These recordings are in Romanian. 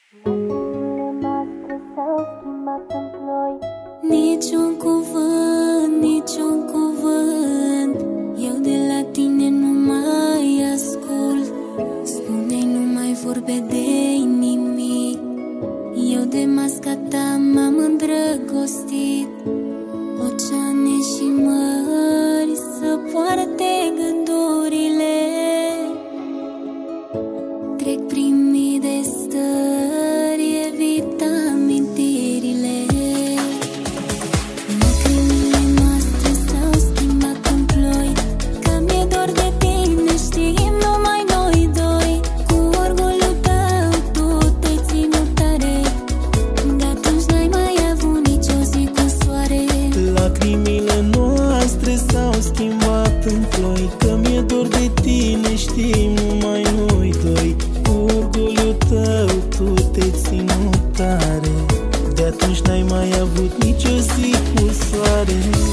Lacrimile noastre s-au schimbat în ploi. Niciun cuvânt, niciun cuvânt, eu de la tine nu mai ascult. Spune-i, nu mai vorbe de nimic, eu de masca ta m-am îndrăgostit. Oceane și mări să poarte gândurile, trec prin mii de stări, evit amintirile. Lacrimile noastre s-au schimbat în ploi, că mi-e dor de tine, știm numai noi doi. Cu orgoliul tău tu te-ai ținut tare, de atunci n-ai mai avut nicio zi cu soare. Lacrimile noastre s-au schimbat în ploi, că mi-e dor de tine, știm numai noi doi. Cu orgoliul tău tu te-ai ținut tare, de atunci n-ai mai avut nicio zi cu soare.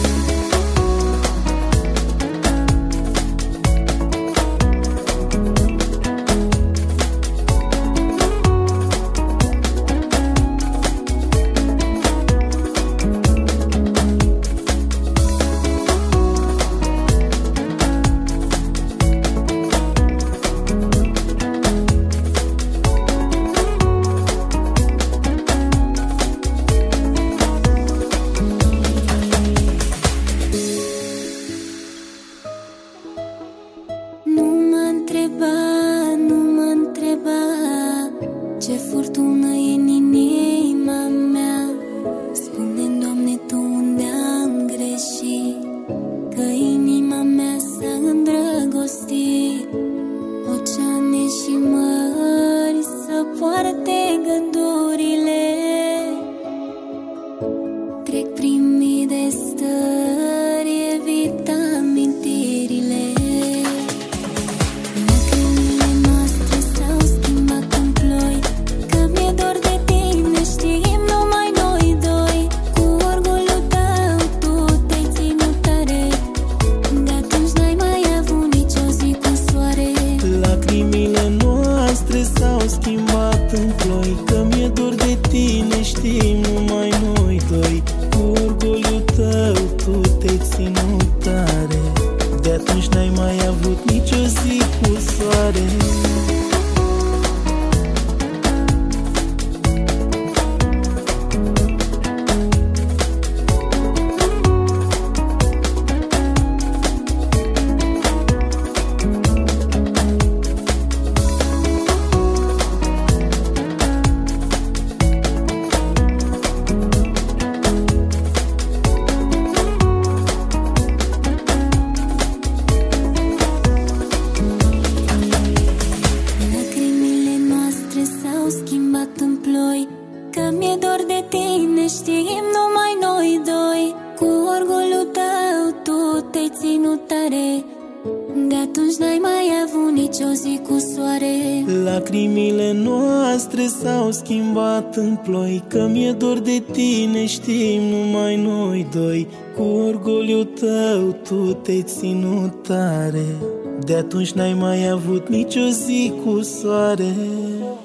Nu mă întreba ce furtună e în inima mea. Spune-mi, Doamne, tu unde am greșit, că inima mea s-a îndrăgostit. Oceane și mări să poarte gândurile, trec prin mii de stări, evit amintirile. S-au schimbat în ploi, că mi-e dor de tine, știm numai noi doi. Cu orgoliul tău tu te-ai ținut tare, de atunci n-ai mai avut nicio zi cu soare. În ploi, că mi-e dor de tine, știm numai noi doi. Cu orgoliul tău tu te-ai ținut tare, de atunci n-ai mai avut nicio zi cu soare. Lacrimile noastre s-au schimbat în ploi, că mi-e dor de tine, știm numai noi doi. Cu orgoliul tău tu te-ai ținut tare, de atunci n-ai mai avut nicio zi cu soare.